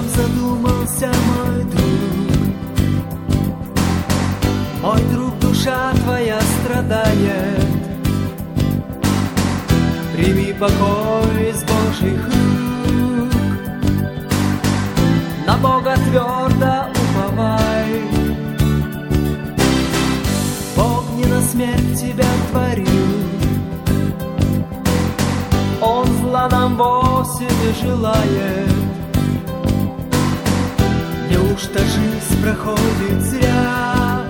чем задумался мой друг, душа твоя страдает. Прими покой из Божьих рук, на Бога твердо уповай. Бог не на смерть тебя творил, Он зла нам вовсе не желает. Неужто жизнь проходит зря?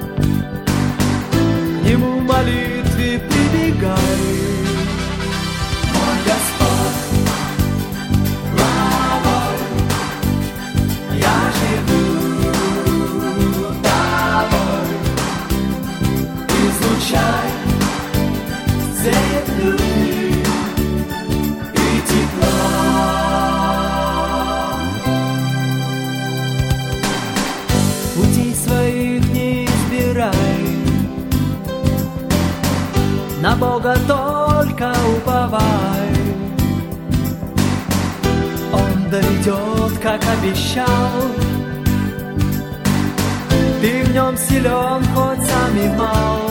К Нему молитве прибегай. Мой Господь, главой, я живу тобой. Излучай свет любви и тепла. Путей своих не избирай, на Бога только уповай. Он доведет, как обещал. Ты в Нем силен, хоть сам и мал.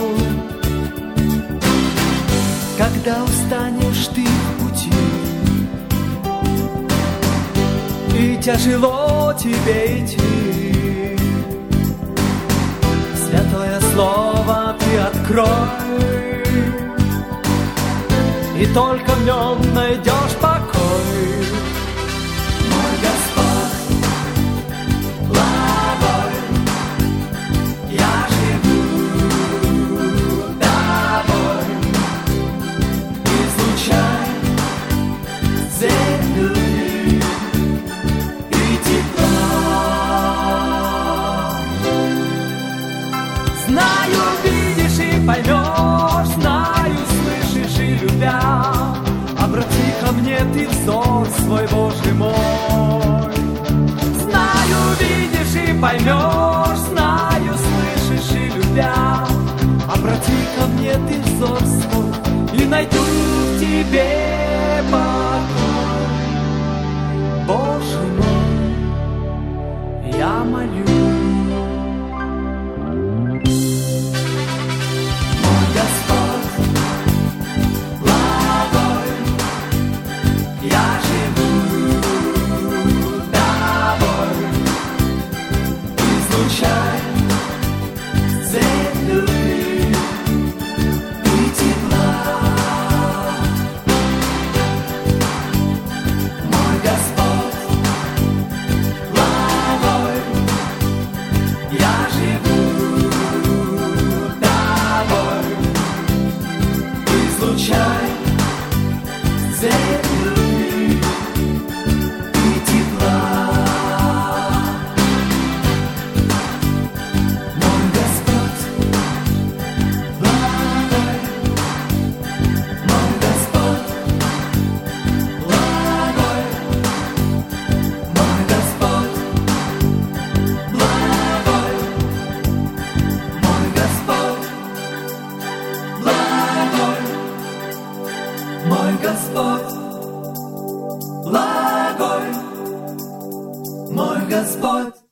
Когда устанешь ты в пути и тяжело тебе идти, Святое Слово ты открой, и только в Нем найдешь покой. Мой Господь, главой, я живу тобой. Излучай свет любви и тепла. Знаю, видишь и поймешь, знаю, слышишь и любя, обрати ко мне ты взор свой, Боже мой. Знаю, видишь и поймешь, знаю, слышишь и любя, обрати ко мне ты взор свой, и найду в тебе покой. Боже мой, я молю. Мой Господь, благой, мой Господь.